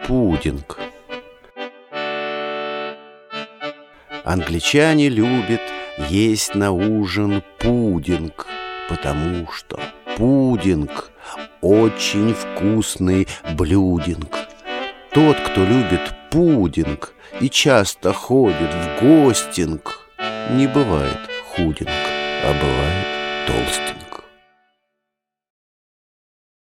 пудинг. Англичане любят есть на ужин пудинг, потому что пудинг очень вкусный блюдинг. Тот, кто любит пудинг и часто ходит в гостинг, не бывает худинг, а бывает толстинг.